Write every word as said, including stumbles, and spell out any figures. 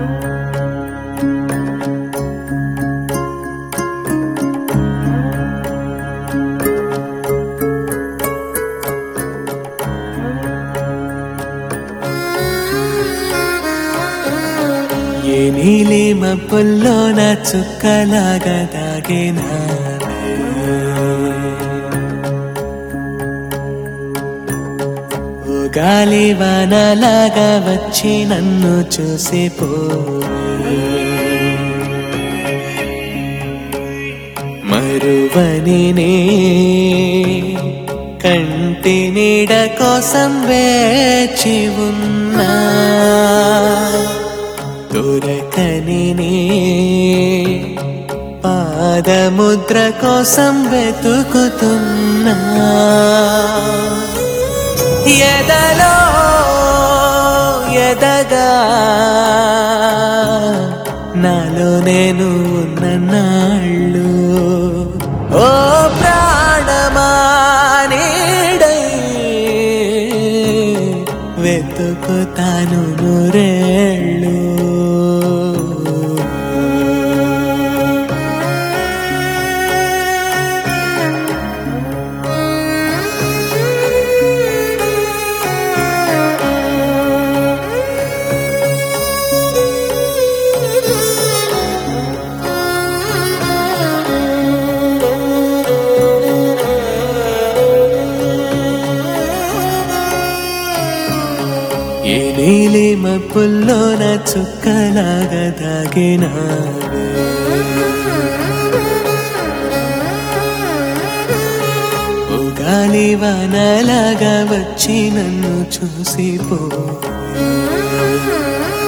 ఏ నీలి మబ్బుల్లోన చుక్కలాగా దాగినావే, ఓ గాలి వానలాగా వచ్చి నన్ను చూసిపోయే, మరువని నే కంటి నీడ కోసం వేచి ఉన్నా, దొరకని నే పాదముద్ర కోసం వెతుకుతున్నా, ఎదలో ఎదగా నాలో నేను ఉన్న నాళ్ళు, ఓ ప్రాణమా నీడై వెతుకుతాను నూరేళ్ళు. ఏ నీలి మబ్బుల్లోన చుక్కలాగా దాగినావే, ఓ గాలి వానలాగా వచ్చి నన్ను చూసిపో.